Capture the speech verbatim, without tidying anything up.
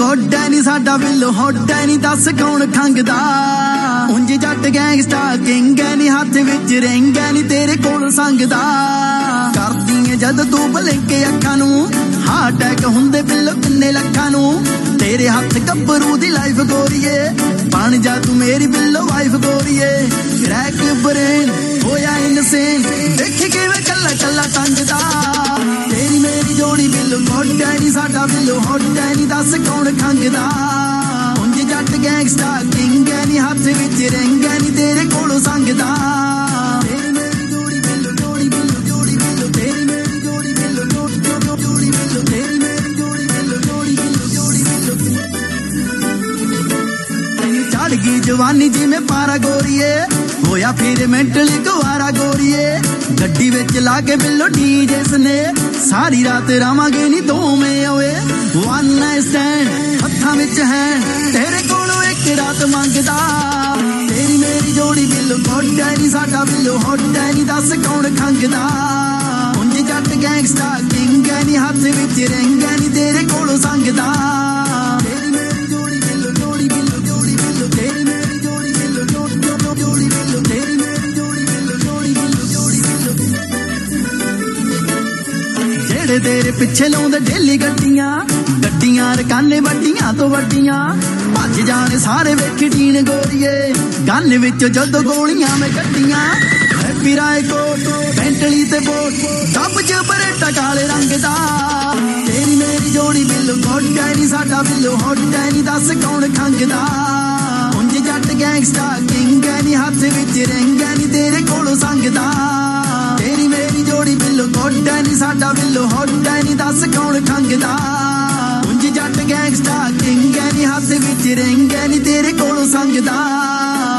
ਗੋਡਾ ਨੀ ਸਾਡਾ ਬਿੱਲੋ ਹੋਡਾ ਨੀ ਦੱਸ ਕੌਣ ਖੰਗਦਾ ਉਂਝ ਜੱਟ ਗੈਂਗਸਟਾ ਕਿੰਗ ਨੀ ਹੱਥ ਵਿੱਚ ਰਿੰਗ ਨੀ ਤੇਰੇ ਕੋਲ ਸੰਗਦਾ ਕਰਦੀ ਏ ਜਦ ਤੂੰ ਬਲਿੰਕੇ ਅੱਖਾਂ ਨੂੰ ਹਾਰਟ ਅਟੈਕ ਹੁੰਦੇ ਬਿੱਲੋ ਕਿੰਨੇ ਲੱਖਾਂ ਨੂੰ ਤੇਰੇ ਹੱਥ ਗੱਭਰੂ ਦੀ ਲਾਈਫ ਗੋਰੀਏ ਬਣ ਜਾ ਤੂੰ ਮੇਰੀ ਬਿੱਲੋ ਵਾਈਫ ਗੋਰੀਏ ਕਰੈਕ ਬ੍ਰੇਨ ਹੋਇਆ ਇਨਸੇਨ ਦੇਖੀ ਕਿਵੇਂ ਕੱਲਾ ਕੱਲਾ ਟੰਗਦਾ ਤੇਰੀ ਮੇਰੀ ਜੋੜੀ ਬਿੱਲੋ ਗੋਡਾ ਨੀ ਸਾਡਾ ਬਿੱਲੋ ਹੋਡਾ ਨੀ ਦੱਸ ਕੌਣ ਖੰਗਦਾ ਉਂਝ ਜੱਟ ਗੈਂਗਸਟਾ ਕਿੰਗ ਨੀ ਹੱਥ ਵਿੱਚ ਰਿੰਗ ਨੀ ਤੇਰੇ ਕੋਲੋਂ ਸੰਗਦਾ ਤੇਰੀ ਮੇਰੀ ਜੋੜੀ ਬਿੱਲੋ ਜੋੜੀ ਬਿੱਲੋ ਜੋੜੀ ਬਿੱਲੋ ਤੇਰੀ ਮੇਰੀ ਜੋੜੀ ਬਿੱਲੋ ਜੋੜੀ ਜੋੜੀ ਬਿੱਲੋ ਤੇਰੀ ਮੇਰੀ ਜੋੜੀ ਬਿੱਲੋ ਜੋੜੀ ਬਿੱਲੋ ਜੋੜੀ ਬਿੱਲੋ ਤੈਨੂੰ ਚੜ ਗਈ ਜਵਾਨੀ ਜਿਵੇਂ ਪਾਰਾ ਗੋਰੀਏ ਹੋਇਆ ਫਿਰ ਮੈਂਟਲੀ ਕੁਆਰਾ ਗੋਰੀਏ ਗੱਡੀ ਵਿੱਚ ਲਾ ਕੇ ਬਿੱਲੋ ਡੀਜੇ ਨੇ ਸਾਰੀ ਰਾਤ ਰਾਵਾਂਗੇ ਨੀ ਦੋਵੇਂ ਓਏ ਵਨ ਨਾਈਟ ਸਟੈਂਡ ਹੱਥਾਂ ਵਿੱਚ ਹੈ ਤੇਰੇ ਕੋਲੋਂ ਇੱਕ ਰਾਤ ਮੰਗਦਾ ਤੇਰੀ ਮੇਰੀ ਜੋੜੀ ਬਿੱਲੋ ਗੋਡਾ ਨੀ ਸਾਡਾ ਬਿੱਲੋ ਹੋਡਾ ਨੀ ਦੱਸ ਕੌਣ ਖੰਗਦਾ ਉਂਝ ਜੱਟ ਗੈਂਗਸਟਾ ਕਿੰਗ ਨੀ ਹੱਥ ਵਿੱਚ ਰਿੰਗ ਨੀ ਤੇਰੇ ਕੋਲੋਂ ਸੰਗਦਾ ਤੇਰੀ ਮੇਰੀ ਜੋੜੀ ਬਿੱਲੋ ਜੋੜੀ ਬਿੱਲੋ ਜੋੜੀ ਬਿੱਲੋ ਤੇਰੀ ਮੇਰੀ ਜੋੜੀ ਬਿੱਲੋ ਜੋੜੀ ਜੋੜੀ ਬਿੱਲੋ ਤੇਰੀ ਮੇਰੀ ਜੋੜੀ ਬਿੱਲੋ ਜੋੜੀ ਬਿੱਲੋ ਜੋੜੀ ਬਿੱਲੋ ਜਿਹੜੇ ਤੇਰੇ ਪਿੱਛੇ ਲਾਉਂਦੇ ਢੇਲੀ ਗੱਡੀਆਂ ਗੱਡੀਆਂ ਰਕਾਨੇ ਵੱਡੀਆਂ ਤੋਂ ਵੱਡੀਆਂ ਭੱਜ ਜਾਣੇ ਸਾਰੇ ਵੇਖੀ ਟੀਨ ਗੋਰੀਏ ਗੰਨ ਵਿੱਚ ਜਦੋਂ ਗੋਲੀਆਂ ਮੈਂ ਕੱਢੀਆਂ ਹੈਪੀ ਰਾਏ ਕੋਟ ਬੈਂਟਲੀ ਤੇ ਬੋਟ ਸਭ ਚ ਬਰੇਟਾ ਕਾਲੇ ਰੰਗ ਦਾ ਤੇਰੀ ਮੇਰੀ ਜੋੜੀ ਬਿੱਲੋ ਗੋਡਾ ਨੀ ਸਾਡਾ ਬਿੱਲੋ ਹੋਡਾ ਨੀ ਦੱਸ ਕੌਣ ਖੰਗਦਾ ਉਂਝ ਜੱਟ ਗੈਂਗਸਟਾ ਕਿੰਗ ਨੀ ਹੱਥ ਵਿੱਚ ਰਿੰਗ ਨੀ ਤੇਰੇ ਕੋਲੋਂ ਸੰਗਦਾ ਤੇਰੀ ਮੇਰੀ ਜੋੜੀ ਬਿੱਲੋ ਗੋਡਾ ਨੀ ਸਾਡਾ ਬਿੱਲੋ ਹੋਡਾ ਨੀ ਦੱਸ ਕੌਣ ਖੰਗਦਾ ਉਂਝ ਜੱਟ ਗੈਂਗਸਟਾ ਕਿੰਗ ਨੀ ਹੱਥ ਵਿੱਚ ਰਿੰਗ ਨੀ ਤੇਰੇ ਕੋਲੋਂ ਸੰਗਦਾ